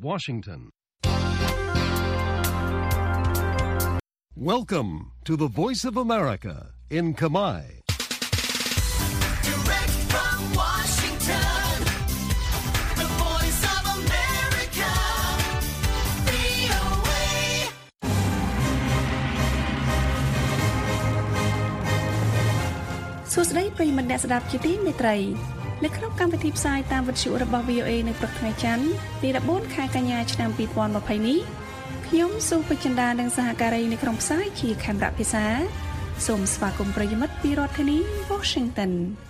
Washington. Welcome to the Voice of America in Khmer. Direct from Washington, the Voice of America, VOA. សួស្តីប្រិយមិត្តអ្នកស្ដាប់ជាទីមេត្រីនៅក្នុងកម្មវិធីផ្សាយតាមវិទ្យុរបស់ VOA នៅព្រឹកថ្ងៃច័ន្ទទី14ខែកញ្ញាឆ្នាំ2020នេះខ្ញុំសុភចិន្តានិងសហការីនៅក្នុងផ្សាយជាខេមរៈភាសាសូមស្វាគមន៍ប្រិយមិត្តពីរដ្ឋធានី Washington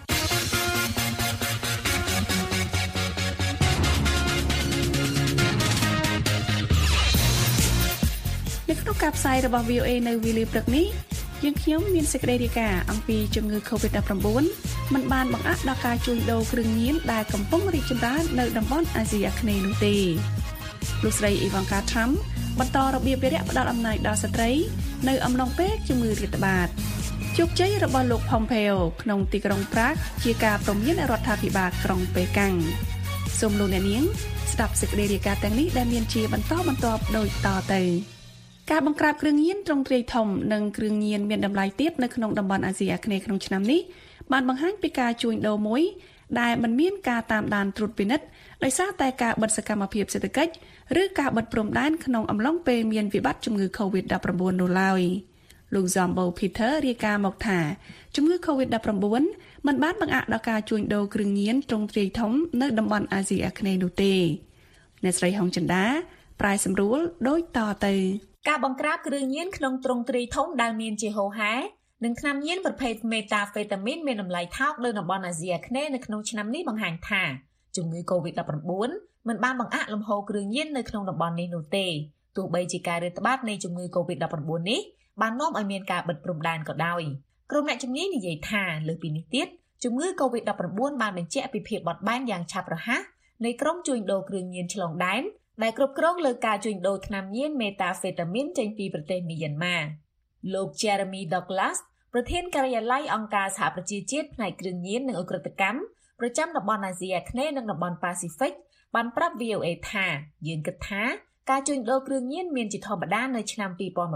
នៅក្នុងការផ្សាយរបស់ VOA នៅវេលាព្រឹកនេះយើងខ្ញុំមានសេចក្តីរាយការណ៍អំពីជំងឺ COVID-19 មិនបានបង្អាក់ដល់ការជួញដូរគ្រឿងញៀនដែលកំពុងរីកចម្រើននៅតំបន់អាស៊ីអាគ្នេយ៍នោះទេលោកស្រី Ivanka Trump បន្តរបៀបវារៈផ្ដល់អំណាចដល់ស្ត្រីនៅអំឡុងពេលជំងឺរាតត្បាតជោគជ័យរបស់លោក Pompeo ក្នុងទីក្រុង Prague ជាការព្រមានរដ្ឋាភិបាលក្រុងប៉េកាំងសូមលោកអ្នកនាងស្ដាប់សេចក្តីរាយការណ៍ទាំងនេះដែលមានជាបន្តបន្ទាប់ដូចតទៅការបង្ក្រាបគ្រឿងញៀនទ្រង់ទ្រាយធំនិងគ្រឿងញៀនមានតម្លៃទាបនៅក្នុងតំបន់អាស៊ីអាគ្នេយ៍ក្នុងឆ្នាំនេះបានបង្ហាញពីការជួញដូរមួយដែលមិនមានការតាមដានត្រួតពិនិត្យដោយសារតែការបិទសកម្មភាពសេដ្ឋកិច្ចឬការបិទព្រំដែនក្នុងអំឡុងពេលមានវិបត្តិជំងឺ COVID-19 នោះឡើយលោក Zombo Peter រាយការណ៍មកថាជំងឺ COVID-19 មិនបានបង្អាក់ដល់ការជួញដូរគ្រឿងញៀនទ្រង់ទ្រាយធំនៅតំបន់អាស៊ីអាគ្នេយ៍នោះទេអ្នកស្រីហុងចិន្តាប្រែសម្រួលដូចតទៅការបង្ក្រាបគ្រឿងញៀនក្នុងទ្រង់ទ្រាយធំដែលមានជាហូរហែនិងថ្នាំញៀនប្រភេទមេតាហ្វេតាមីនមានតម្លៃថោកនៅតំបន់អាស៊ីអាគ្នេយ៍នៅក្នុងឆ្នាំនេះបង្ហាញថាជំងឺ COVID-19 មិនបានបង្អាក់លំហូរគ្រឿងញៀននៅក្នុងតំបន់នេះនោះទេទោះបីជាការរាតត្បាតនៃជំងឺ COVID-19 នេះបាននាំឲ្យមានការបិទព្រំដែនក៏ដោយក្រុមអ្នកជំនាញនិយាយថាលើសពីនេះទៀតជំងឺ COVID-19 បានបញ្ជាក់ពីភាពបត់បែនយ៉ាងឆាប់រហ័សនៃក្រុមជួញដូរគ្រឿងញៀនឆ្លងដែនដែលគ្រប់គ្រងលើការជួញដូរថ្នាំញៀនមេតាហ្វេតាមីនចេញពីប្រទេសមីយ៉ាន់ម៉ាលោក Jeremy Douglas ប្រធានការិយាល័យអង្គការសហប្រជាជាតិផ្នែកគ្រឿងញៀននិងឧក្រិដ្ឋកម្មប្រចាំតំបន់អាស៊ីអាគ្នេយ៍និងតំបន់ប៉ាស៊ីហ្វិកបានប្រាប់ VOA ថាយើងគិតថាការជួញដូរគ្រឿងញៀនមានជាធម្មតានៅឆ្នាំ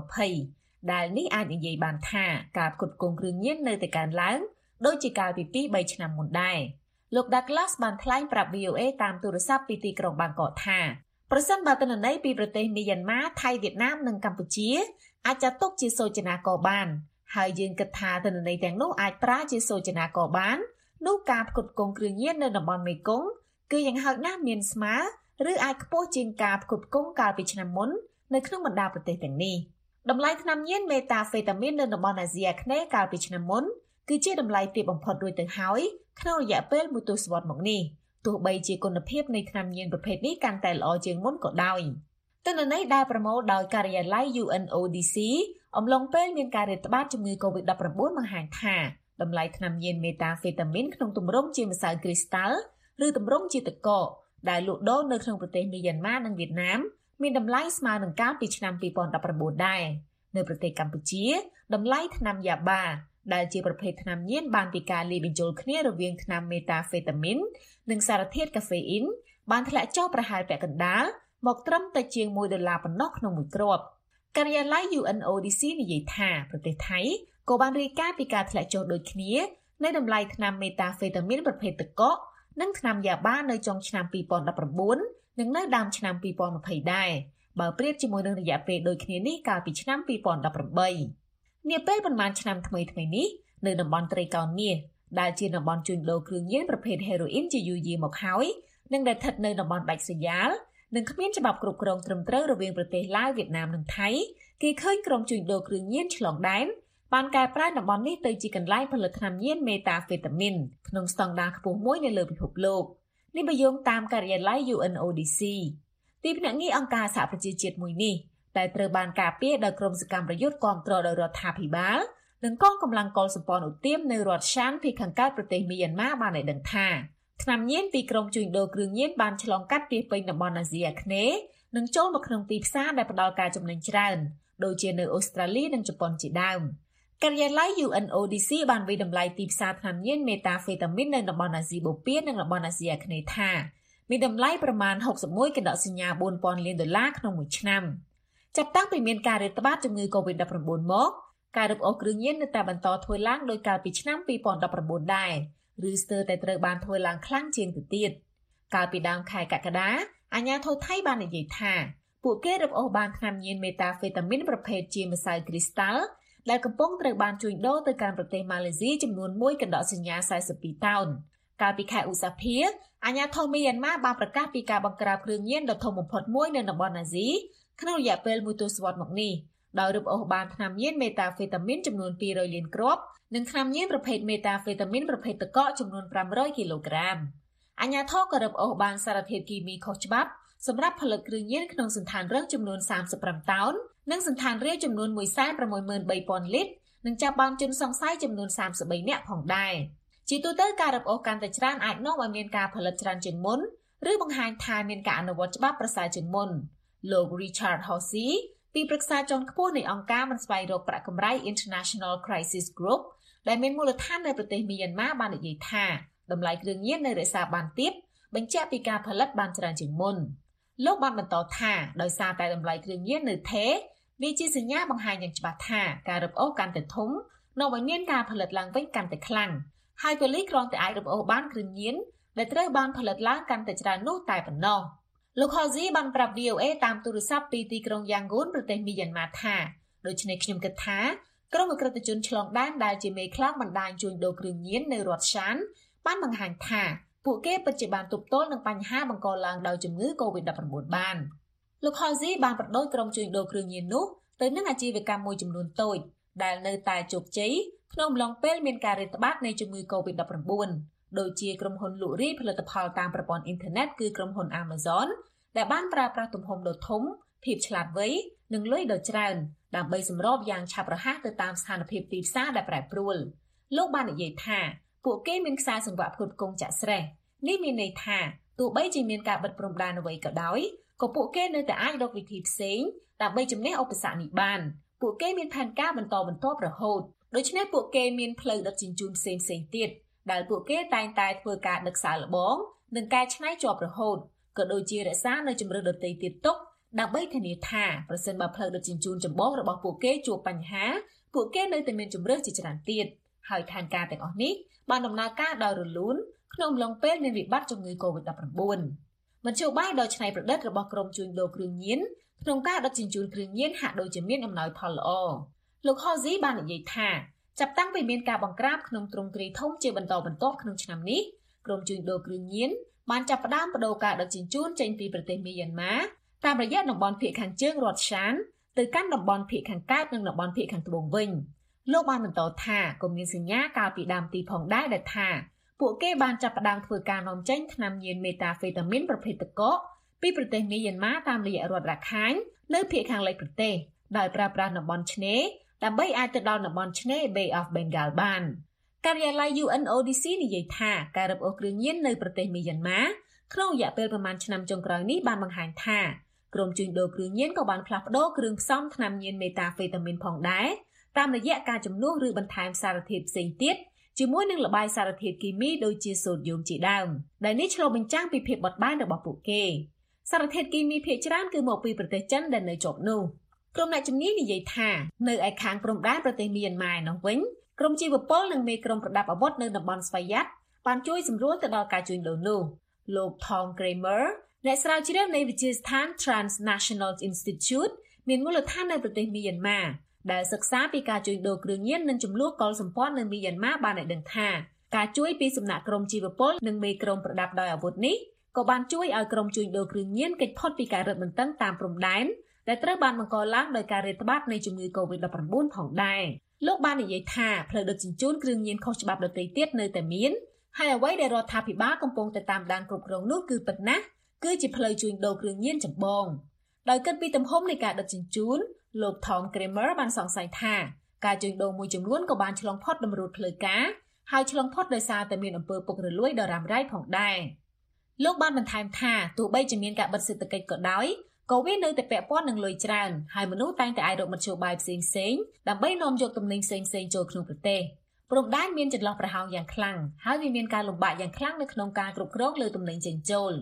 2020ដែលនេះអាចនិយាយបានថាការផ្គត់ផ្គង់គ្រឿងញៀននៅតែកើនឡើងដូចជាកាលពី 2-3 ឆ្នាំមុនដែរលោក Douglas បានថ្លែងប្រាប់ VOA តាមទូរស័ព្ទពីទីក្រុងបាងកកថាប្រសិនបើទិន្នន័យពីប្រទេសមីយ៉ាន់ម៉ាថៃវៀតណាមនិងកម្ពុជាអាចចាត់ទុកជាសូចនាករបានហើយយើងគិតថាទិន្នន័យទាំងនោះអាចប្រើជាសូចនាករបាននោះការផ្គត់ផ្គង់គ្រឿងញៀននៅតំបន់មេគង្គគឺយ៉ាងហោចណាស់មានស្មើឬអាចខ្ពស់ជាងការផ្គត់ផ្គង់កាលពីឆ្នាំមុននៅក្នុងបណ្ដាប្រទេសទាំងនេះតម្លៃថ្នាំញៀនមេតាហ្វេតាមីននៅតំបន់អាស៊ីអាគ្នេយ៍កាលពីឆ្នាំមុនគឺជាតម្លៃទាបបំផុតរួចទៅហើយក្នុងរយៈពេលមួយទសវត្សរ៍មកនេះទោះបីជាគុណភាពនៃថ្នាំញៀនប្រភេទនេះកាន់តែល្អជាងមុនក៏ដោយទិន្នន័យដែលប្រមូលដោយការិយាល័យ UNODC អំឡុងពេលមានការរាតត្បាតជំងឺ COVID-19 បង្ហាញថាតម្លៃថ្នាំញៀនមេតាហ្វេតាមីនក្នុងទម្រង់ជាម្សៅគ្រីស្តាល់ឬទម្រង់ជាទឹកកកដែលលក់ដូរនៅក្នុងប្រទេសមីយ៉ាន់ម៉ានិងវៀតណាមមានតម្លៃស្មើនឹងកាលពីឆ្នាំ2019ដែរនៅប្រទេសកម្ពុជាតម្លៃថ្នាំយ៉ាបាដែលជាប្រភេទថ្នាំញៀនបានពីការលាយបញ្ចូលគ្នារវាងថ្នាំមេតាហ្វេតាមីននិងសារធាតុកាហ្វេអ៊ីនបានធ្លាក់ចុះប្រហែលពាក់កណ្ដាលមកត្រឹមតែជាង$1ប៉ុណ្ណោះក្នុងមួយគ្រាប់ការិយាល័យ UNODC និយាយថាប្រទេសថៃក៏បានរាយការណ៍ពីការធ្លាក់ចុះដូចគ្នានៃតម្លៃថ្នាំមេតាហ្វេតាមីនប្រភេទទឹកកកនិងថ្នាំយ៉ាបានៅចុងឆ្នាំ2019និងនៅដើមឆ្នាំ2020ដែរបើប្រៀបជាមួយនឹងរយៈពេលដូចគ្នានេះកាលពីឆ្នាំ2018នាពេលប៉ុន្មានឆ្នាំថ្មីៗនេះនៅតំបន់ត្រីកោណមាសដែលជាតំបន់ជួញដូរគ្រឿងញៀនប្រភេទហេរ៉ូអ៊ីនជាយូរយារមកហើយនិងដែលស្ថិតនៅតំបន់ដាច់ស្រយាលនិងគ្មានច្បាប់គ្រប់គ្រងត្រឹមត្រូវរវាងប្រទេសឡាវវៀតណាមនិងថៃគេឃើញក្រុមជួញដូរគ្រឿងញៀនឆ្លងដែនបានកែប្រែតំបន់នេះទៅជាកន្លែងផលិតថ្នាំញៀនមេតាហ្វេតាមីនក្នុងស្តង់ដារខ្ពស់មួយនៅលើពិភពលោកនេះបើយោងតាមការិយាល័យ UNODC ទីភ្នាក់ងារអង្គការសហប្រជាជាតិមួយនេះដែលត្រូវបានការពារដោយក្រុមសកម្មប្រយុទ្ធគាំទ្រដោយរដ្ឋាភិបាលនិងកងកម្លាំងកុលសម្ព័ន្ធឧទាមនៅរដ្ឋឆានពីខាងកើតប្រទេសមីយ៉ាន់ម៉ាបានឲ្យដឹងថាថ្នាំញៀនពីក្រុមជួញដូរគ្រឿងញៀនបានឆ្លងកាត់ពាសពេញតំបន់អាស៊ីអាគ្នេយ៍និងចូលមកក្នុងទីផ្សារដែលផ្ដល់ការចំណេញច្រើនដូចជានៅអូស្ត្រាលីនិងជប៉ុនជាដើមការិយាល័យ UNODC បានវិយតម្លៃទីផ្សារថ្នាំញៀនមេតាហ្វេតាមីននៅតំបន់អាស៊ីបូព៌ានិងតំបន់អាស៊ីអាគ្នេយ៍ថាមានតម្លៃប្រមាណ61កណ្ដកសញ្ញា$4000 លានក្នុងមួយឆ្នាំចាប់តាំងពីមានការរាតត្បាតជំងឺ COVID-19 មកការរឹបអូសគ្រឿងញៀននៅតែបន្តធ្វើឡើងដោយកាលពីឆ្នាំ2019ដែរឬស្ទើរតែត្រូវបានធ្វើឡើងខ្លាំងជាងទៅទៀតកាលពីដើមខែកក្កដាអាជ្ញាធរថៃបាននិយាយថាពួកគេរឹបអូសបានថ្នាំញៀនមេតាហ្វេតាមីនប្រភេទជាម្សៅគ្រីស្តាល់ដែលកំពុងត្រូវបានជួញដូរទៅកាន់ប្រទេសម៉ាឡេស៊ីចំនួន1កណ្ដកសញ្ញា42តោនកាលពីខែឧសភាអាជ្ញាធរមីយ៉ាន់ម៉ាបានប្រកាសពីការបង្ក្រាបគ្រឿងញៀនដ៏ធំបំផុតមួយនៅតំបន់អាស៊ីក្នុងរយៈពេល1ទសវត្សរ៍មកនេះដោយរឹបអូសបានថ្នាំញៀនមេតាហ្វេតាមីនចំនួន200លានគ្រាប់និងថ្នាំញៀនប្រភេទមេតាហ្វេតាមីនប្រភេទទឹកកកចំនួន500គីឡូក្រាមអាជ្ញាធរក៏រឹបអូសបានសារធាតុគីមីខុសច្បាប់សម្រាប់ផលិតគ្រឿងញៀនក្នុងសណ្ឋានរឹងចំនួន35តោននិងសណ្ឋានរាវចំនួន163,000 លីត្រនិងចាប់បានជនសង្ស័យចំនួន33នាក់ផងដែរជាទូទៅការរឹបអូសកាន់តែច្រើនអាចនាំឲ្យមានការផលិតច្រើនជាងមុនឬបង្ហាញថាមានការអនុវត្តច្បាប់ប្រសើរជាងមុនលោក Richard Horsey ទីប្រឹក្សាជាន់ខ្ពស់នៃអង្គការមិនស្វែងរកប្រាក់កម្រៃ International Crisis Group ដែលមានមូលដ្ឋាននៅប្រទេសមីយ៉ាន់ម៉ាបាននិយាយថាតម្លៃគ្រឿងញៀននៅរក្សាបានទាបបញ្ជាក់ពីការផលិតបានច្រើនជាងមុនលោកបានបន្តថាដោយសារតែតម្លៃគ្រឿងញៀននៅថេរវាជាសញ្ញាបង្ហាញយ៉ាងច្បាស់ថាការរឹបអូសកាន់តែធំនាំឲ្យមានការផលិតឡើងវិញកាន់តែខ្លាំងហើយប៉ូលីសគ្រាន់តែអាចរឹបអូសបានគ្រឿងញៀនដែលត្រូវបានផលិតឡើងកាន់តែច្រើននោះតែប៉ុណ្ណោះលោក Horsey បានប្រាប់ VOA តាមទូរស័ព្ទពីទីក្រុង Yangon ប្រទេសមីយ៉ាន់ម៉ាថាដូច្នេះខ្ញុំគិតថាក្រុមអក្រិតជនឆ្លងដែនដែលជាមេខ្លាំងបណ្ដាញជួញដូរគ្រឿងញៀននៅរដ្ឋ Shan បានបង្ហាញថាពួកគេពិតជាបានទប់ទល់នឹងបញ្ហាបង្កឡើងដោយជំងឺ COVID-19 បានលោក Horsey បានប្រដូចក្រុមជួញដូរគ្រឿងញៀននោះទៅនឹងអាជីវកម្មមួយចំនួនតូចដែលនៅតែជោគជ័យក្នុងអំឡុងពេលមានការរាតត្បាតនៃជំងឺ COVID-19 ដូចជាក្រុមហ៊ុនលក់រាយផលិតផលតាមប្រព័ន្ធអ៊ីនធឺណិតគឺក្រុមហ៊ុន Amazon ដែលបានប្រើប្រាស់ទំហំដ៏ធំភាពឆ្លាតវៃនិងលុយដ៏ច្រើនដើម្បីសម្របយ៉ាងឆាប់រហ័សទៅតាមស្ថានភាពទីផ្សារដែលប្រែប្រួលលោកបាននិយាយថាពួកគេមានខ្សែសង្វាក់ផ្គត់ផ្គង់ចាក់ស្រេះនេះមានន័យថាទោះបីជាមានការបិទព្រំដែនអ្វីក៏ដោយក៏ពួកគេនៅតែអាចរកវិធីផ្សេងដើម្បីជំនះឧបសគ្គនេះបានពួកគេមានផែនការបន្តរហូតដូច្នេះពួកគេមានផ្លូវដឹកជញ្ជូនផ្សេងទៀតដែលពួកគេតែងតែធ្វើការដឹកសាកល្បងនិងកែច្នៃជាប់រហូតក៏ដូចជារក្សានៅជំរឿនដទៃទៀតទុកដើម្បីធានាថាប្រសិនបើផ្លូវដឹកជញ្ជូនចម្បងរបស់ពួកគេជួបបញ្ហាពួកគេនៅតែមានជម្រើសជាច្រើនទៀតហើយផែនការទាំងអស់នេះបានដំណើរការដោយរលូនក្នុងអំឡុងពេលមានវិបត្តិជំងឺ COVID-19 មធ្យោបាយដ៏ច្នៃប្រឌិតរបស់ក្រុមជួញដូរគ្រឿងញៀនក្នុងការដឹកជញ្ជូនគ្រឿងញៀនហាក់ដូចជាមានអំណោយផលល្អលោក Horsey បាននិយាយថាចាប់តាំងពីមានការបង្ក្រាបក្នុងទ្រង់ទ្រាយធំជាបន្តបន្ទាប់ក្នុងឆ្នាំនេះក្រុមជួញដូរគ្រឿងញៀនបានចាប់ផ្ដើមបដូរការដឹកជញ្ជូនចេញពីប្រទេសមីយ៉ាន់ម៉ាតាមរយៈតំបន់ភាគខាងជើងរដ្ឋ Shan ទៅកាន់តំបន់ភាគខាងកើតនិងតំបន់ភាគខាងត្បូងវិញលោកបានបន្តថាក៏មានសញ្ញាកាលពីដើមទីផងដែរដែលថាពួកគេបានចាប់ផ្ដើមធ្វើការនាំចេញថ្នាំញៀនមេតាហ្វេតាមីនប្រភេទទឹកកកពីប្រទេសមីយ៉ាន់ម៉ាតាមរយៈរដ្ឋរ៉ាខាញ់នៅភាគខាងលិចប្រទេសដោយប្រើប្រាស់តំបន់ឆ្នេរដើម្បីអាចទៅដល់តំបន់ឆ្នេរ Bay of Bengal បានការិយាល័យ UNODC និយាយថាការរឹបអូសគ្រឿងញៀននៅប្រទេសមីយ៉ាន់ម៉ាក្នុងរយៈពេលប្រមាណឆ្នាំចុងក្រោយនេះបានបង្ហាញថាក្រុមជួញដូរគ្រឿងញៀនក៏បានផ្លាស់ប្ដូរគ្រឿងផ្សំថ្នាំញៀនមេតាហ្វេតាមីនផងដែរតាមរយៈការជំនួសឬបន្ថែមសារធាតុផ្សេងទៀតជាមួយនឹងល្បាយសារធាតុគីមីដូចជាសូដ្យូមជាដើមដែលនេះឆ្លុះបញ្ចាំងពីភាពបត់បែនរបស់ពួកគេសារធាតុគីមីភាគច្រើនគឺមកពីប្រទេសចិនដែលនៅជាប់នោះក្រុមអ្នកជំនាញនិយាយថានៅឯខាងព្រំដែនប្រទេសមីយ៉ាន់ម៉ានោះវិញក្រុមជីវពលនិងមេក្រុមប្រដាប់អាវុធនៅតំបន់ស្វយ័តបានជួយសម្រួលទៅដល់ការជួញដូរនោះលោក Tom Kramer អ្នកស្រាវជ្រាវនៃវិទ្យាស្ថាន Transnational Institute មានមូលដ្ឋាននៅប្រទេសមីយ៉ាន់ម៉ាដែលសិក្សាពីការជួញដូរគ្រឿងញៀននិងចំនួនកុលសម្ព័ន្ធនៅមីយ៉ាន់ម៉ាបានឲ្យដឹងថាការជួយពីសំណាក់ក្រុមជីវពលនិងមេក្រុមប្រដាប់ដោយអាវុធនេះក៏បានជួយឲ្យក្រុមជួញដូរគ្រឿងញៀនគេចផុតពីការរឹតបន្តឹងតាមព្រំដែនដែលត្រូវបានបង្កឡើងដោយការរាតត្បាតនៃជំងឺ COVID-19 ផងដែរលោកបាននិយាយថាផ្លូវដឹកជញ្ជូនគ្រឿងញៀនខុសច្បាប់ដទៃទៀតនៅតែមានហើយអ្វីដែលរដ្ឋាភិបាលកំពុងតែតាមដានគ្រប់គ្រងនោះគឺពិតណាស់គឺជាផ្លូវជួញដូរគ្រឿងញៀនចម្បងដោយគិតពីទំហំនៃការដឹកជញ្ជូនលោក Tom Kramer បានសង្ស័យថាការជួញដូរមួយចំនួនក៏បានឆ្លងផុតតម្រូវផ្លូវការហើយឆ្លងផុតដោយសារតែមានអំពើពុករលួយដ៏រ៉ាំរ៉ៃផងដែរលោកបានបន្ថែមថាទោះបីជាមានការបិទសេដ្ឋកិច្ចក៏ដោយក៏វានៅតែពាក់ព័ន្ធនឹងលុយច្រើនហើយមនុស្សតែងតែអាចរកមធ្យោបាយផ្សេងៗដើម្បីនាំយកទំនិញផ្សេងៗចូលក្នុងប្រទេសព្រំដែនមានចន្លោះប្រហោងយ៉ាងខ្លាំងហើយវាមានការលំបាកយ៉ាងខ្លាំងនៅក្នុងការគ្រប់គ្រងលើទំនិញចេញចូល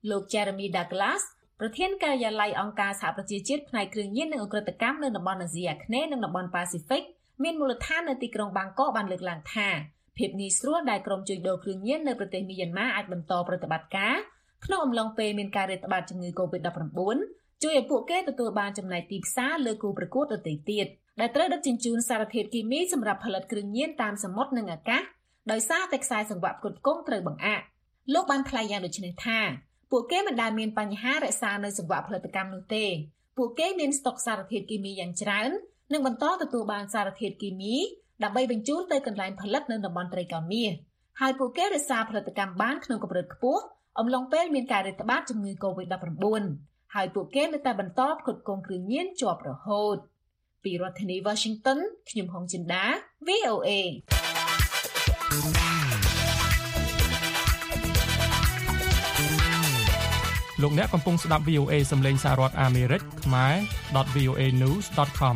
លោក Jeremy Douglas ប្រធានការិយាល័យអង្គការសហប្រជាជាតិផ្នែកគ្រឿងញៀននិងឧក្រិដ្ឋកម្មនៅតំបន់អាស៊ីអាគ្នេយ៍និងតំបន់ប៉ាស៊ីហ្វិកមានមូលដ្ឋាននៅទីក្រុងបាងកកបានលើកឡើងថាភាពងាយស្រួលដែលក្រុមជួញដូរគ្រឿងញៀននៅប្រទេសមីយ៉ាន់ម៉ាអាចបន្តប្រតិបត្តិការក្នុងអំឡុងពេលមានការរាតត្បាតជំងឺ COVID-19 ជួយឲ្យពួកគេទទួលបានចំណែកទីផ្សារលើគូប្រកួតដទៃទៀតដែលត្រូវដឹកជញ្ជូនសារធាតុគីមីសម្រាប់ផលិតគ្រឿងញៀនតាមសមុទ្រនិងអាកាសដោយសារតែខ្សែសង្វាក់ផ្គត់ផ្គង់ត្រូវបង្អាក់លោកបានថ្លែងយ៉ាងដូចនេះថាពួកគេមិនដែលមានបញ្ហារក្សានៅសង្វាក់ផលិតកម្មនោះទេពួកគេមានស្តុកសារធាតុគីមីយ៉ាងច្រើននិងបន្តទទួលបានសារធាតុគីមីដើម្បីបញ្ជូនទៅកន្លែងផលិតនៅតំបន់ត្រីកោណមាសហើយពួកគេរក្សាផលិតកម្មបានក្នុងកម្រិតខ្ពស់អំឡុងពេលមានការរាតត្បាតជំងឺ COVID-19 ហើយពួកគេនៅតែបន្តផ្គត់ផ្គង់គ្រឿងញៀនជាប់រហូតពីរដ្ឋធានី Washington ខ្ញុំហុងចិន្តា VOA លោកអ្នកកំពុងស្ដាប់ VOA សំឡេងសហរដ្ឋអាមេរិកខ្មែរ .voanews.com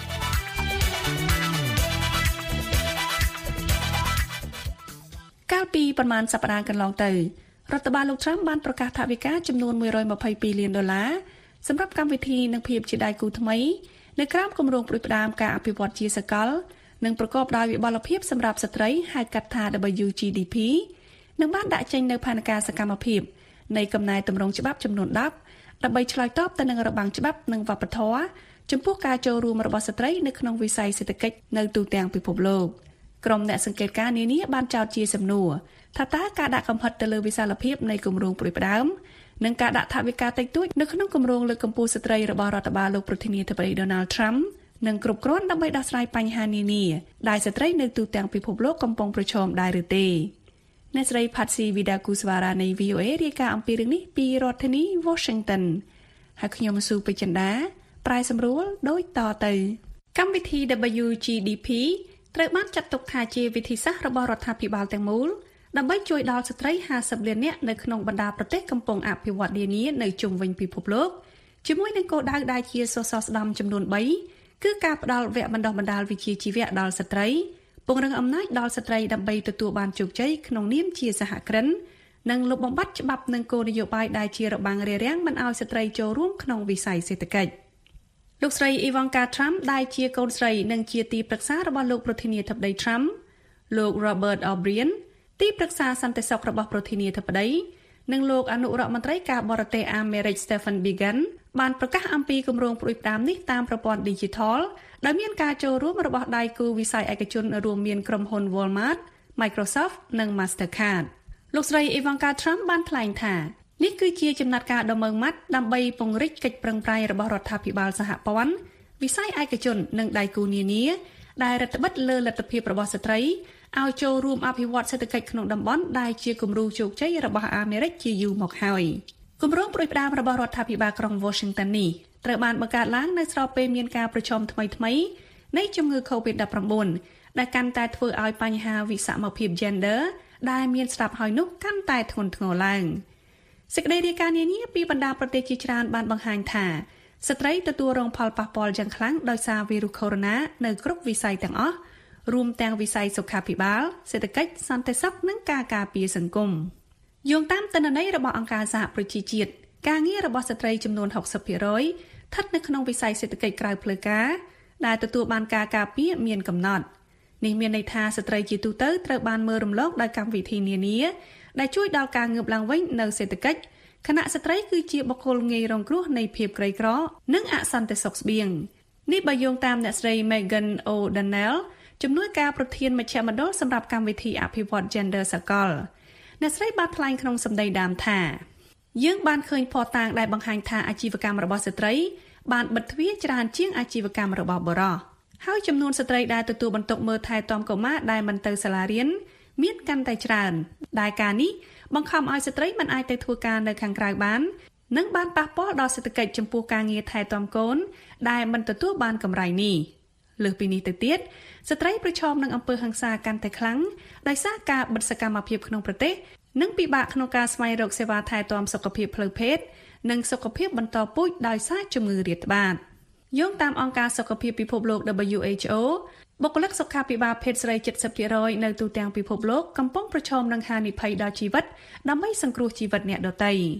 កាលពីប្រមាណសប្តាហ៍កន្លងទៅរដ្ឋបាលលោក Trump បានប្រកាសថវិកាចំនួន$122 លានសម្រាប់កម្មវិធីនិងភាពជាដៃគូថ្មីនៅក្រោមគម្រោងផ្ដួចផ្ដើមការអភិវឌ្ឍជាសកលនិងប្រកបដោយវិបលភាពសម្រាប់ស្ត្រីហៅកាត់ថា WGDP និងបានដាក់ចេញនៅផែនការសកម្មភាពនៃកំណែតម្រង់ច្បាប់ចំនួន10ដើម្បីឆ្លើយតបទៅនឹងរបាំងច្បាប់និងវប្បធម៌ចំពោះការចូលរួមរបស់ស្ត្រីនៅក្នុងវិស័យសេដ្ឋកិច្ចនៅទូទាំងពិភពលោកក្រុមអ្នកសង្កេតការណ៍នានាបានចោទជាសំណួរថាតើការដាក់កំហិតទៅលើវិសាលភាពនៃគម្រោងផ្ដួចផ្ដើមនិងការដាក់ថវិកាតិចតួចនៅក្នុងគម្រោងលើកកម្ពស់ស្ត្រីរបស់រដ្ឋបាលលោកប្រធានាធិបតី Donald Trump នឹងគ្រប់គ្រាន់ដើម្បីដោះស្រាយបញ្ហានានាដែលស្ត្រីនៅទូទាំងពិភពលោកកំពុងប្រឈមដែរឬទេអ្នកស្រី Patsy Widakuswara នៃ VOA រាយការណ៍អំពីរឿងនេះពីរដ្ឋធានី Washington ហើយខ្ញុំស៊ូពេជ្រចិន្តាប្រាយសម្រួលដូចតទៅកម្មវិធី WGDP ត្រូវបានចាត់ទុកថាជាវិធីសាស្ត្ររបស់រដ្ឋាភិបាលទាំងមូលដើម្បីជួយដល់ស្ត្រី50លាននាក់នៅក្នុងបណ្ដាប្រទេសកំពុងអភិវឌ្ឍនានានៅជុំវិញពិភពលោកជាមួយនឹងគោលដៅដែលជាសសរស្តម្ភចំនួន3គឺការផ្ដល់វគ្គបណ្ដុះបណ្ដាលវិជ្ជាជីវៈដល់ស្ត្រីពង្រឹងអំណាចដល់ស្ត្រីដើម្បីទទួលបានជោគជ័យក្នុងនាមជាសហគ្រិននិងលុបបំបាត់ច្បាប់និងគោលនយោបាយដែលជារបាំងរារាំងមិនឲ្យស្ត្រីចូលរួមក្នុងវិស័យសេដ្ឋកិច្ចលោកស្រី Ivanka Trump ដែលជាកូនស្រីនិងជាទីប្រឹក្សារបស់លោកប្រធានាធិបតី Trump លោក Robert O'Brien ទីប្រឹក្សាសន្តិសុខរបស់ប្រធានាធិបតីនិងលោកអនុរដ្ឋមន្ត្រីការបរទេសអាមេរិក Stephen Biegun បានប្រកាសអំពីគម្រោងផ្ដួចផ្ដើមនេះតាមប្រព័ន្ធ Digital ដែលមានការចូលរួមរបស់ដៃគូវិស័យឯកជនរួមមានក្រុមហ៊ុន Walmart, Microsoft និង Mastercard លោកស្រី Ivanka Trump បានថ្លែងថានេះគឺជាចំណាត់ការដ៏ម៉ឺងម៉ាត់ដើម្បីពង្រីកកិច្ចប្រឹងប្រែងរបស់រដ្ឋាភិបាលសហព័ន្ធវិស័យឯកជននិងដៃគូនានាដែលរដ្ឋបិទលើលទ្ធភាពរបស់ស្ត្រីឲ្យចូលរួមអភិវឌ្ឍសេដ្ឋកិច្ចក្នុងតំបន់ដែលជាគំរូជោគជ័យរបស់អាមេរិកជាយូរមកហើយគម្រោងផ្ដួចផ្ដើមរបស់រដ្ឋាភិបាលក្រុង Washington នេះត្រូវបានបង្កើតឡើងនៅស្របពេលមានការប្រជុំថ្មីៗនៃជំងឺ COVID-19 ដែលកាន់តែធ្វើឲ្យបញ្ហាវិសមភាព gender ដែលមានស្រាប់ហើយនោះកាន់តែធ្ងន់ធ្ងរឡើងសេចក្តីរាយការណ៍នានាពីបណ្ដាប្រទេសជាច្រើនបានបង្ហាញថាស្ត្រីទទួលរងផលប៉ះពាល់យ៉ាងខ្លាំងដោយសារវីរុសកូវីដ -19 នៅគ្រប់វិស័យទាំងអស់រួមទាំងវិស័យសុខាភិបាលសេដ្ឋកិច្ចសន្តិសុខនិងការការពារសង្គមយោងតាមទិន្នន័យរបស់អង្គការសហប្រជាជាតិការងាររបស់ស្ត្រីចំនួន 60% ស្ថិតនៅក្នុងវិស័យសេដ្ឋកិច្ចក្រៅផ្លូវការដែលទទួលបានការការពារមានកំណត់នេះមានន័យថាស្ត្រីជាទូទៅត្រូវបានមើលរំលងដោយកម្មវិធីនានាដែលជួយដល់ការងើបឡើងវិញនៅសេដ្ឋកិច្ចខណៈស្ត្រីគឺជាបុគ្គលងាយរងគ្រោះនៃភាពក្រីក្រនិងអសន្តិសុខស្បៀងនេះបើយោងតាមអ្នកស្រី Megan O'Donnell ជំនួយការប្រធានមជ្ឈមណ្ឌលសម្រាប់កម្មវិធីអភិវឌ្ឍ Gender សកលអ្នកស្រីបានថ្លែងក្នុងសម្ដីដើមថាយើងបានឃើញភស្តុតាងដែលបង្ហាញថាអាជីវកម្មរបស់ស្ត្រីបានបិទទ្វារច្រើនជាងអាជីវកម្មរបស់បុរសហើយចំនួនស្ត្រីដែលទទួលបន្ទុកមើលថែទាំកុមារដែលមិនទៅសាលារៀនមានកាន់តែច្រើនដែលការនេះបង្ខំឲ្យស្ត្រីមិនអាចទៅធ្វើការនៅខាងក្រៅបាននិងបានប៉ះពាល់ដល់សេដ្ឋកិច្ចចំពោះការងារថែទាំកូនដែលមិនទទួលបានកម្រៃនេះលើសពីនេះទៅទៀតស្ត្រីប្រឈមនឹងអំពើហិង្សាកាន់តែខ្លាំងដោយសារការបិទសកម្មភាពក្នុងប្រទេសនិងពិបាកក្នុងការស្វែងរកសេវាថែទាំសុខភាពផ្លូវភេទនិងសុខភាពបន្តពូជដោយសារជំងឺរាតត្បាតយោងតាមអង្គការសុខភាពពិភពលោក WHO បុគ្គលិកសុខាភិបាលភេទស្រី 70% នៅទូទាំងពិភពលោកកំពុងប្រឈមនឹងហានិភ័យដល់ជីវិតដើម្បីសង្គ្រោះជីវិតអ្នកដទៃ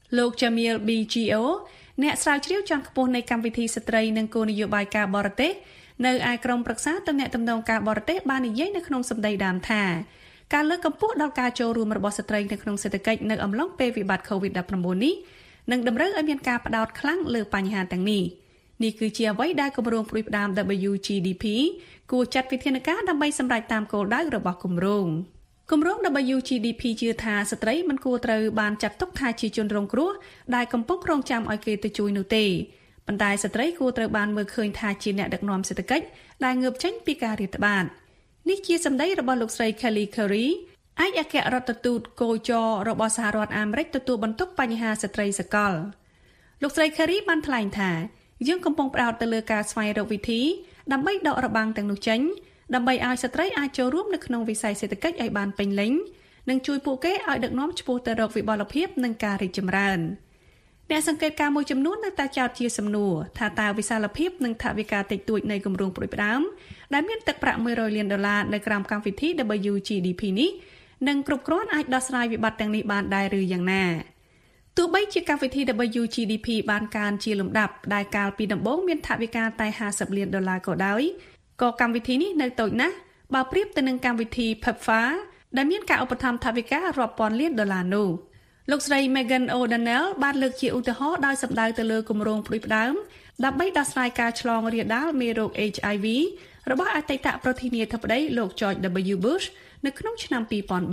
លោក Jamil BGO អ្នកស្រាវជ្រាវជាន់ខ្ពស់នៃកម្មវិធីស្ត្រីនិងគោលនយោបាយការបរទេសនៅឯក្រុមប្រឹក្សាទំនាក់ទំនងការបរទេសបាននិយាយនៅក្នុងសម្ដីដើមថាការលើកកម្ពស់ដល់ការចូលរួមរបស់ស្ត្រីនៅក្នុងសេដ្ឋកិច្ចនៅអំឡុងពេលវិបត្តិ COVID-19 នេះនឹងតម្រូវឲ្យមានការផ្ដោតខ្លាំងលើបញ្ហាទាំងនេះនេះគឺជាអ្វីដែលគម្រោងផ្ដួចផ្ដើម WGDP គួរចាត់វិធានការដើម្បីសម្រេចតាមគោលដៅរបស់គម្រោងWGDP ជឿថាស្ត្រីមិនគួរត្រូវបានចាត់ទុកថាជាជនរងគ្រោះដែលកំពុងរងចាំឲ្យគេទៅជួយនោះទេប៉ុន្តែស្ត្រីគួរត្រូវបានមើលឃើញថាជាអ្នកដឹកនាំសេដ្ឋកិច្ចដែលងើបចេញពីការរាតត្បាតនេះជាសម្ដីរបស់លោកស្រី Kelly Currie ឯកអគ្គរដ្ឋទូតគោចររបស់សហរដ្ឋអាមេរិកទទួលបន្ទុកបញ្ហាស្ត្រីសកលលោកស្រី Currie បានថ្លែងថាយើងកំពុងផ្ដោតទៅលើការស្វែងរកវិធីដើម្បីដករបាំងទាំងនោះចេញដើម្បីឲ្យស្ត្រីអាចចូលរួមនៅក្នុងវិស័យសេដ្ឋកិច្ចឲ្យបានពេញលេញនិងជួយពួកគេឲ្យដឹកនាំឆ្ពោះទៅរកវិបលភាពនិងការរីកចម្រើនអ្នកសង្កេតការណ៍មួយចំនួននៅតែចោទជាសំណួរថាតើវិសាលភាពនិងថវិកាតិចតួចនៃគម្រោងផ្ដួចផ្ដើមដែលមានទឹកប្រាក់$100 លាននៅក្រោមកម្មវិធី WGDP នេះនឹងគ្រប់គ្រាន់អាចដោះស្រាយវិបត្តិទាំងនេះបានដែរឬយ៉ាងណាទោះបីជាកម្មវិធី WGDP បានកើនជាលំដាប់ដែលកាលពីដំបូងមានថវិកាតែ$50 លានក៏ដោយក៏កម្មវិធីនេះនៅតូចណាស់បើប្រៀបទៅនឹងកម្មវិធី PEPFAR ដែលមានការឧបត្ថម្ភថវិការាប់ពាន់លាន$នោះលោកស្រី Megan O'Donnell បានលើកជាឧទាហរណ៍ដោយសម្ដៅទៅលើគម្រោងផ្ដួចផ្ដើមដើម្បីដោះស្រាយការឆ្លងរាលដាលមេរោគ HIV របស់អតីតប្រធានាធិបតីលោក George W. Bush នៅក្នុងឆ្នាំ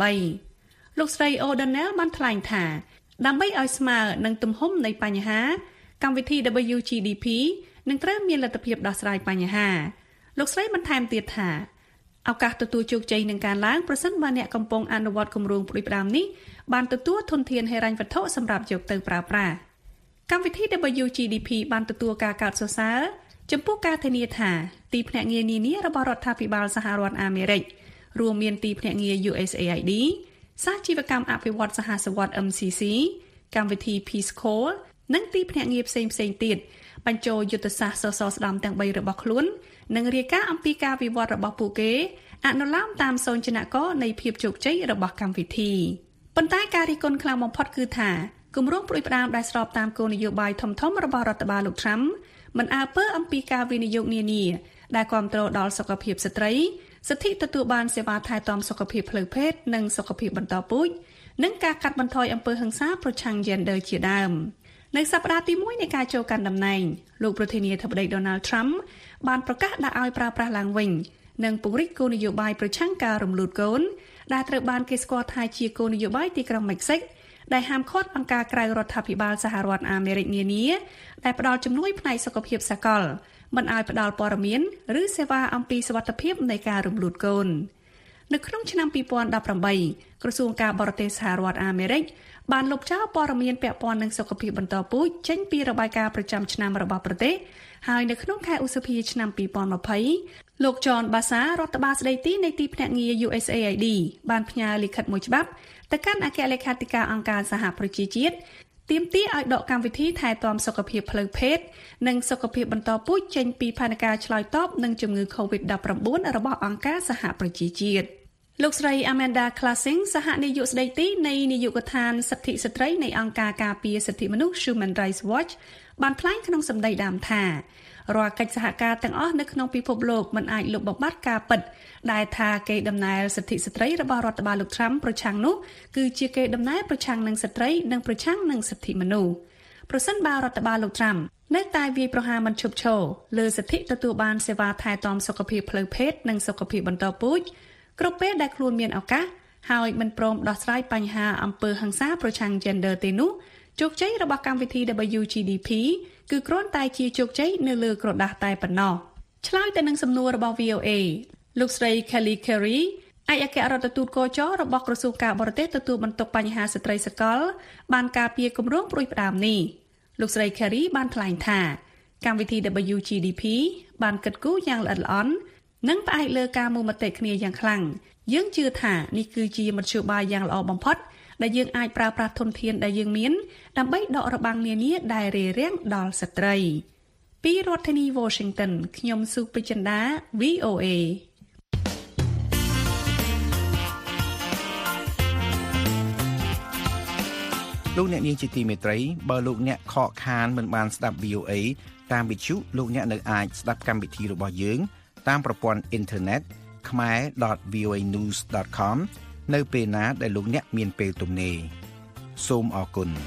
2003លោកស្រី O'Donnell បានថ្លែងថាដើម្បីឲ្យស្មើនឹងទំហំនៃបញ្ហាកម្មវិធី WGDP នឹងត្រូវមានលទ្ធភាពដោះស្រាយបញ្ហាលោកស្រីបន្ថែមទៀតថាឱកាសទទួលជោគជ័យនឹងការឡើងប្រសិនបើអ្នកកំពុងអនុវត្តគម្រោងផ្ដួចផ្ដើមនេះបានទទួលធនធានហិរញ្ញវត្ថុសម្រាប់យកទៅប្រើប្រាស់កម្មវិធី WGDP បានទទួលការកោតសរសើរចំពោះការធានាថាទីភ្នាក់ងារនានារបស់រដ្ឋាភិបាលសហរដ្ឋអាមេរិករួមមានទីភ្នាក់ងារ USAID សាជីវកម្មអភិវឌ្ឍសហសវត្ថ MCC កម្មវិធី Peace Corps និងទីភ្នាក់ងារផ្សេងៗទៀតបញ្ចូលយុទ្ធសាស្ត្រសសរស្តម្ភទាំង3របស់ខ្លួននិងរាយការណ៍អំពីការវិវត្តរបស់ពួកគេអនុលោមតាមសូចនាករនៃភាពជោគជ័យរបស់កម្មវិធីប៉ុន្តែការរិះគន់ខ្លាំងបំផុតគឺថាគម្រោងផ្ដួចផ្ដើមដែលស្របតាមគោលនយោបាយធំៗរបស់រដ្ឋបាលលោក Trump មិនអើពើអំពីការវិនិយោគនានាដែលគាំទ្រដល់សុខភាពស្ត្រីសិទ្ធិទទួលបានសេវាថែទាំសុខភាពផ្លូវភេទនិងសុខភាពបន្តពូជនិងការកាត់បន្ថយអំពើហិង្សាប្រឆាំង gender ជាដើមនៅសប្តាហ៍ទី1នៃការចូលកាន់តំណែងលោកប្រធានាធិបតី Donald Trump បានប្រកាសដាក់ឲ្យប្រើប្រាស់ឡើងវិញនិងពង្រីកគោលនយោបាយប្រឆាំងការរំលូតកូនដែលត្រូវបានគេស្គាល់ថាជាគោលនយោបាយទីក្រុងមិចស៊ិកដែលហាមឃាត់អង្គការក្រៅរដ្ឋាភិបាលសហរដ្ឋអាមេរិកនានាដែលផ្ដល់ជំនួយផ្នែកសុខភាពសកលមិនឲ្យផ្ដល់ព័ត៌មានឬសេវាអំពីសុវត្ថិភាពនៃការរំលូតកូននៅក្នុងឆ្នាំ2018ក្រសួងការបរទេសសហរដ្ឋអាមេរិកបានលុបចោលព័ត៌មានពាក់ព័ន្ធនឹងសុខភាពបន្តពូជចេញពីរបាយការណ៍ប្រចាំឆ្នាំរបស់ប្រទេសហើយនៅក្នុងខែឧសភាឆ្នាំ2020លោក John Bassa រដ្ឋបាលស្ដីទីនៃទីភ្នាក់ងារ USAID បានផ្ញើលិខិតមួយច្បាប់ទៅកាន់អគ្គលេខាធិការអង្គការសហប្រជាជាតិទាមទារឲ្យដកកម្មវិធីថែទាំសុខភាពផ្លូវភេទនិងសុខភាពបន្តពូជចេញពីផែនការឆ្លើយតបនឹងជំងឺ COVID-19 របស់អង្គការសហប្រជាជាតិលោកស្រី Amanda Classing សហនាយកស្ដីទីនៃនាយកដ្ឋានសិទ្ធិស្ត្រីនៃអង្គការការពារសិទ្ធិមនុស្ស Human Rights Watch បានថ្លែងក្នុងសម្ដីដើមថារាល់កិច្ចសហការទាំងអស់នៅក្នុងពិភពលោកមិនអាចលុបបំបាត់ការពិតដែលថាកេរដំណែលសិទ្ធិស្ត្រីរបស់រដ្ឋបាលលោក Trump ប្រឆាំងនោះគឺជាកេរដំណែលប្រឆាំងនឹងស្ត្រីនិងប្រឆាំងនឹងសិទ្ធិមនុស្សប្រសិនបើរដ្ឋបាលលោក Trump នៅតែវាយប្រហារមិនឈប់ឈរលើសិទ្ធិទទួលបានសេវាថែទាំសុខភាពផ្លូវភេទនិងសុខភាពបន្តពូជគ្រប់ពេលដែលខ្លួនមានឱកាសហើយមិនព្រមដោះស្រាយបញ្ហាអំពើហិង្សាប្រឆាំង gender ទេនោះជោគជ័យរបស់កម្មវិធី WGDP គឺគ្រាន់តែជាជោគជ័យនៅលើក្រដាស់តែប៉ុណ្ណោះឆ្លើយទៅនឹងសំណួររបស់ VOA លោកស្រី Kelly Currie ឯកអគ្គរដ្ឋទូតគោចររបស់ក្រសួងការបរទេសទទួលបន្ទុកបញ្ហាស្ត្រីសកលបានការពារគម្រោងផ្ដួចផ្ដើមនេះលោកស្រី Currie បានថ្លែងថាកម្មវិធី WGDP បានគិតគូរយ៉ាងល្អិតល្អន់និងផ្អែកលើការមូលមតិគ្នាយ៉ាងខ្លាំងយើងជឿថានេះគឺជាមធ្យោបាយយ៉ាងល្អបំផុតដែលយើងអាចប្រើប្រាស់ធនធានដែលយើងមានដើម្បីដករបាំងនានាដែលរារាំងដល់ស្ត្រីពីរដ្ឋធានី Washington ខ្ញុំសុពេជ្ជន្តា VOA លោកអ្នកនាងជាទីមេត្រីបើលោកអ្នកខកខានមិនបានស្ដាប់ VOA តាមវិទ្យុលោកអ្នកនៅអាចស្ដាប់កម្មវិធីរបស់យើងតាមប្រព័ន្ធអ៊ីនធឺណិត khmer.voanews.com នៅពេលណាដែលលោកអ្នកមានពេលទំនេរសូមអរគុណ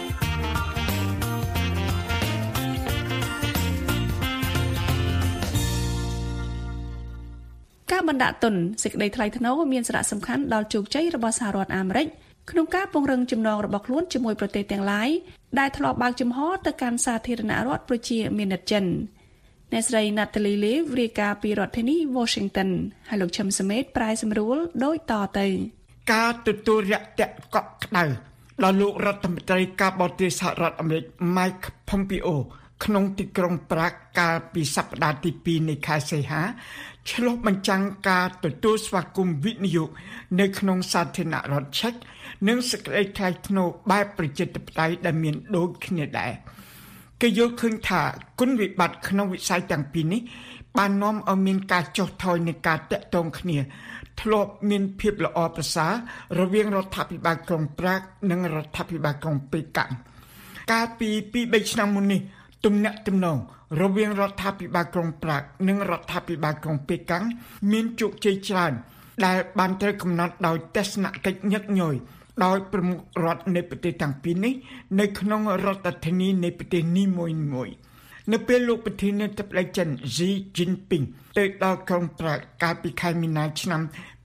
ការបណ្ដាក់ទុនសេចក្តីថ្លៃថ្នូរមានសារៈសំខាន់ដល់ជោគជ័យរបស់សហរដ្ឋអាមេរិកក្នុងការពង្រឹងចំណងរបស់ខ្លួនជាមួយប្រទេសទាំងឡាយដែលធ្លាប់បើកចំហទៅកាន់សាធារណរដ្ឋប្រជាមានិតចិនអ្នកស្រី Natalie Lee រាយការណ៍ពីរដ្ឋធានី Washington ហើយលោកឈឹមសមេតប្រែសម្រួលដូចតទៅការទទួលរាក់ទាក់កក់ក្ដៅដល់លោករដ្ឋមន្ត្រីការបរទេសសហរដ្ឋអាមេរិក Mike Pompeo ក្នុងទីក្រុងប្រាកកាលពីសប្តាហ៍ទី2នៃខែសីហាឆ្លុះបញ្ចាំងការទទួលស្វាគមន៍វិនិយោគនៅក្នុងសាធារណរដ្ឋឆែកនិងសេចក្តីថ្លៃថ្នូរបែបប្រជាធិបតេយ្យដែលមានដូចគ្នាដែរគេយល់ឃើញថាគុណវិបត្តិក្នុងវិស័យទាំងពីរនេះបាននាំឲ្យមានការចុះថយនៃការតាក់ទងគ្នាធ្លាប់មានភាពល្អប្រសើររវាងរដ្ឋាភិបាលក្រុងប្រាកនិងរដ្ឋាភិបាលក្រុងប៉េកាំងកាលពី 2-3 ឆ្នាំមុននេះទំនាក់ទំនងរវាងរដ្ឋាភិបាលក្រុងប្រាកនិងរដ្ឋាភិបាលក្រុងប៉េកាំងមានជោគជ័យច្រើនដែលបានត្រូវកំណត់ដោយទស្សនកិច្ចញឹកញយដោយប្រមុខរដ្ឋនៃប្រទេសទាំងពីរនេះនៅក្នុងរដ្ឋធានីនៃប្រទេសនីមួយៗនៅពេលលោកប្រធានាធិបតីចិន Xi Jinping ទៅដល់ក្រុងប្រាកកាលពីខែមីនាឆ្នាំ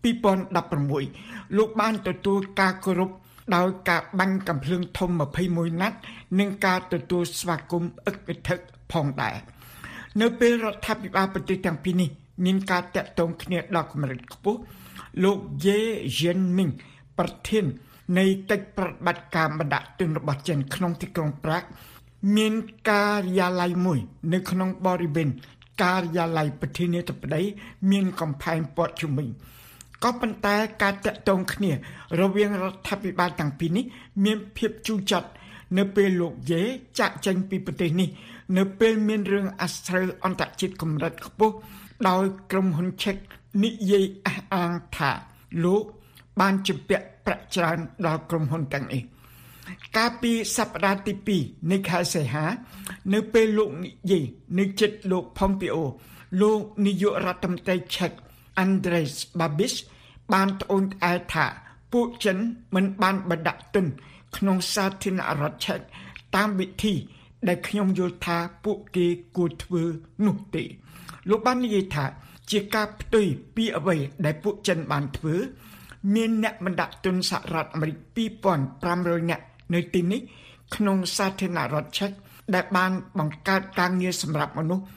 2016លោកបានទទួលការគោរពដោយការបាញ់កាំភ្លើងធំ21ណាត់និងការទទួលស្វាគមន៍ឥកធឹកផងដែរនៅពេលរដ្ឋាភិបាលប្រទេសទាំងពីរនេះមានការតាក់ទងគ្នាដល់កម្រិតខ្ពស់លោក Ye Jianming ប្រធាននៃកិច្ចប្រតិបត្តិការបណ្ដាក់ទុនរបស់ចិនក្នុងទីក្រុងប្រាកមានការិយាល័យមួយនៅក្នុងបរិវេណការិយាល័យប្រធានាធិបតីមានកំផែងព័ទ្ធជុំវិញក៏ប៉ុន្តែការតាក់ទងគ្នារវាងរដ្ឋាភិបាលទាំងពីរនេះមានភាពជូរចត់នៅពេលលោកយេចាក់ចេញពីប្រទេសនេះនៅពេលមានរឿងអាស្រូវអន្តរជាតិកម្រិតខ្ពស់ដោយក្រុមហ៊ុនឆែកនិយាយអះអាងថាលោកបានជំពាក់ប្រាក់ច្រើនដល់ក្រុមហ៊ុនទាំងនេះកាលពីសប្តាហ៍ទី2នៃខែសីហានៅពេលលោកនិយាយនៅជិតលោក Pompeo លោកនាយករដ្ឋមន្ត្រីឆែក Andrej Babis បានត្អូញត្អែរថាពួកចិនមិនបានបណ្ដាក់ទុនក្នុងសាធារណរដ្ឋឆែកតាមវិធីដែលខ្ញុំយល់ថាពួកគេគួរធ្វើនោះទេលោកបាននិយាយថាជាការផ្ទុយពីអ្វីដែលពួកចិនបានធ្វើមានអ្នកបណ្ដាក់ទុនសហរដ្ឋអាមេរិក 2,500 នាក់នៅទីនេះក្នុងសាធារណរដ្ឋឆែកដែលបានបង្កើតការងារសម្រាប់មនុស្ស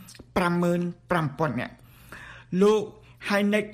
55,000 នាក់លោក Hynek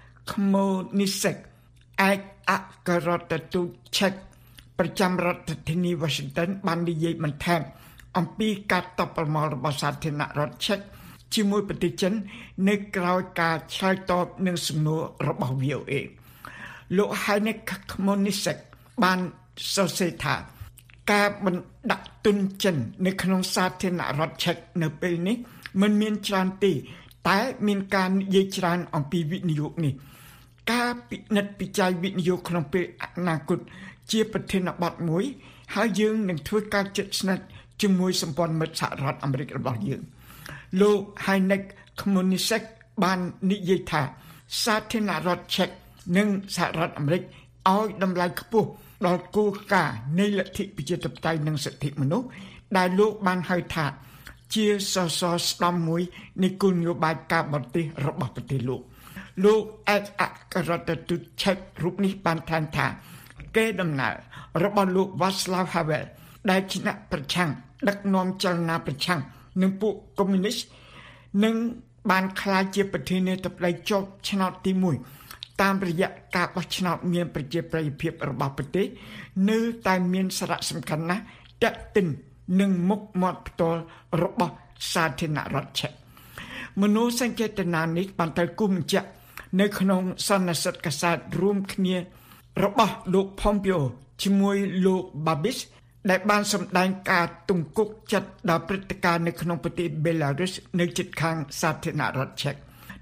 Khmonisek ឯកអគ្គរដ្ឋទូតឆែកប្រចាំរដ្ឋធានី Washington បាននិយាយបន្ថែមអំពីការតបប្រមល់របស់សាធារណរដ្ឋឆែកជាមួយប្រទេសចិននៅក្រោយការឆ្លើយតបនឹងសំណួររបស់ VOA លោក Hynek Khmonisek បានសរសេរថាការបណ្ដាក់ទុនចិននៅក្នុងសាធារណរដ្ឋឆែកនៅពេលនេះមិនមានច្រើនទេតែមានការនិយាយច្រើនអំពីវិនិយោគនេះការពិនិត្យពិចារណាវិនិយោគក្នុងពេលអនាគតជាប្រធានបទមួយហើយយើងនឹងធ្វើការជិតស្និទ្ធជាមួយសម្ព័ន្ធមិត្តសហរដ្ឋអាមេរិករបស់យើងលោក Hynek Khmonisek បាននិយាយថាសាធារណរដ្ឋឆែកនិងសហរដ្ឋអាមេរិកឲ្យតម្លៃខ្ពស់ដល់គោលការណ៍នៃលទ្ធិប្រជាធិបតេយ្យនិងសិទ្ធិមនុស្សដែលលោកបានហៅថាជាសសរស្តម្ភមួយនៃគោលនយោបាយការបរទេសរបស់ប្រទេសលោកឯកអគ្គរដ្ឋទូតឆែករូបនេះបានថ្លែងថាកេរដំណើររបស់លោក Václav Havel ដែលជាអ្នកប្រឆាំងដឹកនាំចលនាប្រឆាំងនឹងពួកកុម្មុយនីសនឹងបានក្លាយជាប្រធានាធិបតីជាប់ឆ្នោតទី1តាមរយៈការបោះឆ្នោតមានប្រជាប្រិយភាពរបស់ប្រទេសនៅតែមានសារៈសំខាន់ណាស់ទាក់ទិននឹងមុខមាត់ផ្ទាល់របស់សាធារណរដ្ឋឆែកមនោសញ្ចេតនានេះបានត្រូវគូសបញ្ជាក់នៅក្នុងសន្និសីទកាសែតរួមគ្នារបស់លោក Pompeo ជាមួយលោក Babis ដែលបានសម្ដែងការទង្គុកចិត្តដល់ព្រឹត្តិការណ៍នៅក្នុងប្រទេស Belarus នៅជិតខាងសាធារណរដ្ឋឆែក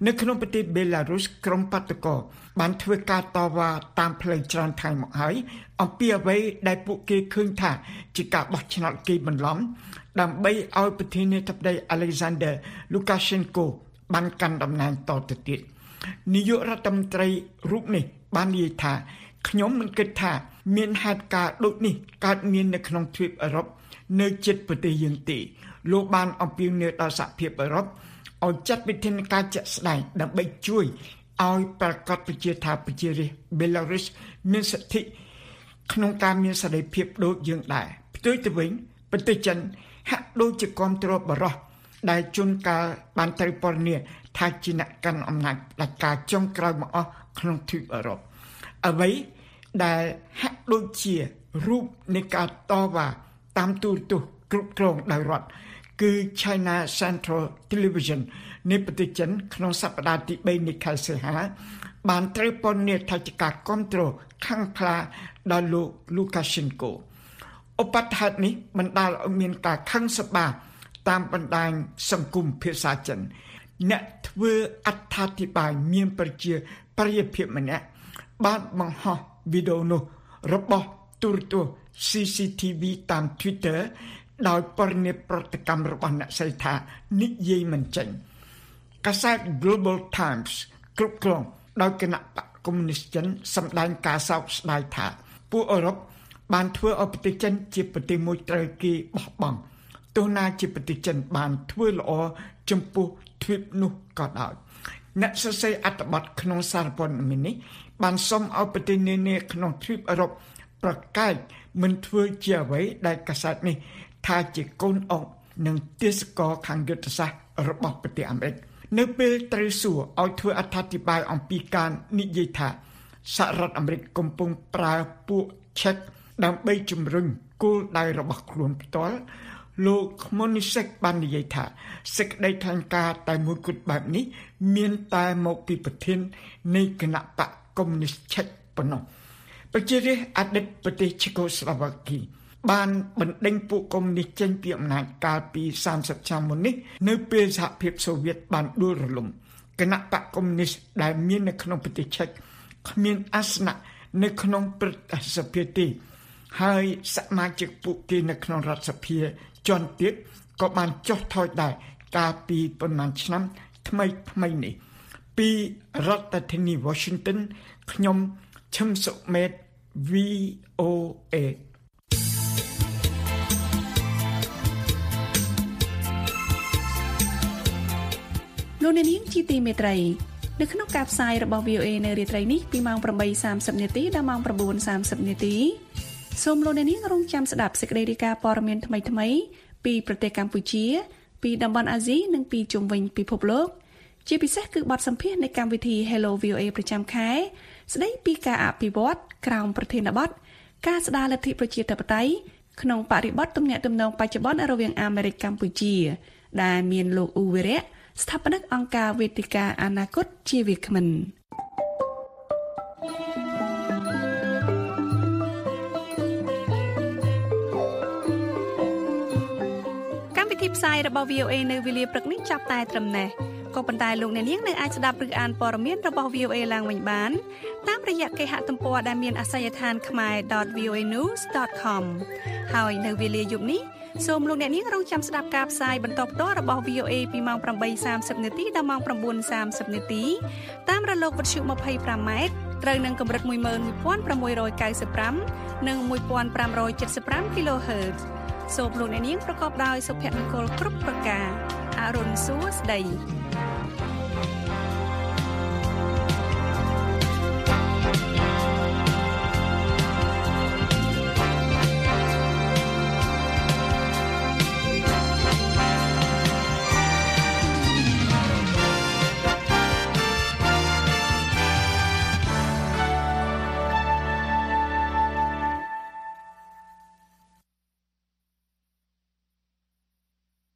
នៅក្នុងប្រទេសបេឡារុសក្រុងប៉ាតកូបានធ្វើការតវ៉ាតាមផ្លូវច្រើនថ្ងៃមកហើយអំពីអ្វីដែលពួកគេឃើញថាជាការបោះឆ្នោតគេបន្លំដើម្បីឲ្យប្រធានាធិបតី Alexander Lukashenko បានកាន់តំណែងតទៅទៀតនាយករដ្ឋមន្ត្រីរូបនេះបាននិយាយថាខ្ញុំមិនគិតថាមានហេតុការណ៍ដូចនេះកើតមាននៅក្នុងទ្វីបអឺរ៉ុបនៅជិតប្រទេសយើងទេលោកបានអំពាវនាវដល់សហភាពអឺរ៉ុបឲ្យចាត់វិធានការជាក់ស្ដែងដើម្បីជួយឲ្យប្រកាសប្រជាថាប្រជារាស្ត្របេឡារុសមានសិទ្ធិក្នុងការមានសេរីភាពដូចយើងដែរផ្ទុយទៅវិញប្រទេសចិនហាក់ដូចជាគាំទ្របរោះដែលជួនកាលបានត្រូវពណ៌នាថាជាអ្នកកាន់អំណាចផ្ដាច់ការចុងក្រោយមកអស់ក្នុងទ្វីបអឺរ៉ុបអ្វីដែលហាក់ដូចជារូបនៃការតវ៉ាតាមទូរទស្សន៍គ្រប់គ្រងដោយរដ្ឋគឺ China Central Television នៃប្រទេសចិនក្នុងសប្តាហ៍ទី3នៃខែសីហាបានត្រូវពណ៌នាថាជាការគ្រប់គ្រងខាងខ្លាដល់លោក Lukashenko ឧបទ្ហេតុនេះបណ្ដាលឲ្យមានការខឹងសម្បារតាមបណ្ដាញសង្គមភាសាចិនអ្នកធ្វើអត្ថាធិប្បាយមានប្រជាប្រិយភាពម្នាក់បានបង្ហោះវីដេអូនោះរបស់ទូរទស្សន៍ CCTV តាម Twitter ដោយពណ៌នាប្រតិកម្មរបស់អ្នកស្រីថានិយាយមិនចេញកាសែត Global Times គ្រប់គ្រងដោយគណៈបកកុម្មុយនីសចិនសម្ដែងការសោកស្ដាយថាពួកអឺរ៉ុបបានធ្វើឲ្យប្រទេសចិនជាប្រទេសមួយត្រូវគេបោះបង់ទោះណាជាប្រទេសចិនបានធ្វើល្អចំពោះទ្វីបនោះក៏ដោយអ្នកសរសេរអត្ថបទក្នុងសារព័ត៌មាននេះបានសុំឲ្យប្រទេសនានាក្នុងទ្វីបអឺរ៉ុបប្រកែកមិនធ្វើជាអ្វីដែលកាសែតនេះថាជាកូនអុកនិងទេសកលខាងយុទ្ធសាស្ត្ររបស់ប្រទេសអាមេរិកនៅពេលត្រូវសួរឲ្យធ្វើអត្ថាធិប្បាយអំពីការនិយាយថាសហរដ្ឋអាមេរិកកំពុងប្រើពួកឆែកដើម្បីជំរុញគោលដៅរបស់ខ្លួនផ្ទាល់លោក Monisek បាននិយាយថាសេចក្តីថ្លែងការណ៍តែមួយគត់បែបនេះមានតែមកពីប្រធាននៃគណៈបកកុម្មុយនីសឆែកប៉ុណ្ណោះប្រជារាស្ត្រអតីតប្រទេសឆេកូស្លូវ៉ាគីបានបណ្ដេញពួកកុម្មុយនីសចេញពីអំណាចកាលពី30ឆ្នាំមុននេះនៅពេលសហភាពសូវៀតបានដួលរលំគណៈបកកុម្មុយនីសដែលមាននៅក្នុងប្រទេសឆែកគ្មានអាសនៈនៅក្នុងព្រឹទ្ធសភាទេហើយសមាជិកពួកគេនៅក្នុងរដ្ឋសភាជាន់ទៀតក៏បានចុះថយដែរកាលពីប៉ុន្មានឆ្នាំថ្មីនេះពីរដ្ឋធានី Washington ខ្ញុំឈឹមសុមេត VOA លោកអ្នកនាងជាទីមេត្រីនៅក្នុងការផ្សាយរបស់ VOA នៅរាត្រីនេះពីម៉ោង 8:30 នាទីដល់ម៉ោង 9:30 នាទីសូមលោកអ្នកនាងរងចាំស្ដាប់សេចក្តីរាយការណ៍ព័ត៌មានថ្មីៗពីប្រទេសកម្ពុជាពីតំបន់អាស៊ីនិងពីជុំវិញពិភពលោកជាពិសេសគឺបទសម្ភាសន៍នៃកម្មវិធី Hello VOA ប្រចាំខែស្ដីពីការអភិវឌ្ឍក្រោមប្រធានបទការស្ដារលទ្ធិប្រជាធិបតេយ្យក្នុងបរិបទទំនាក់ទំនងបច្ចុប្បន្នរវាងអាមេរិកកម្ពុជាដែលមានលោកអ៊ូវីរ៉ាស្ថាបនិកអង្គការវេទិកាអនាគតជាវាគ្មិនកម្មវិធីផ្សាយរបស់ VOA នៅវេលាព្រឹកនេះចាប់តែត្រឹមនេះក៏ប៉ុន្តែលោកអ្នកនាងនៅអាចស្ដាប់ឬអានព័ត៌មានរបស់ VOA ឡើងវិញបានតាមរយៈគេហទំព័រដែលមានអាសយដ្ឋាន khmer.voanews.com ហើយនៅវេលាយប់នេះសូមលោកអ្នកនាងរងចាំស្ដាប់ការផ្សាយបន្តផ្ទាល់របស់ VOA ពីម៉ោង 8:30 នាទីដល់ម៉ោង 9:30 នាទីតាមរលកវិទ្យុ 25M ត្រូវនឹងកម្រិត 11695 និង 1575 kHz សូមលោកអ្នកនាងប្រកបដោយសុភមង្គលគ្រប់ប្រការអរុនសួស្ដី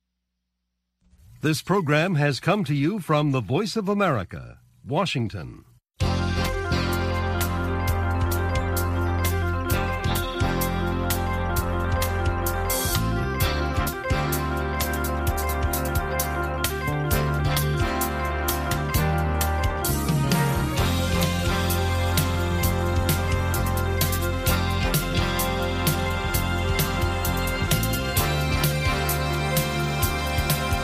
This program has come to you from the Voice of America, Washington.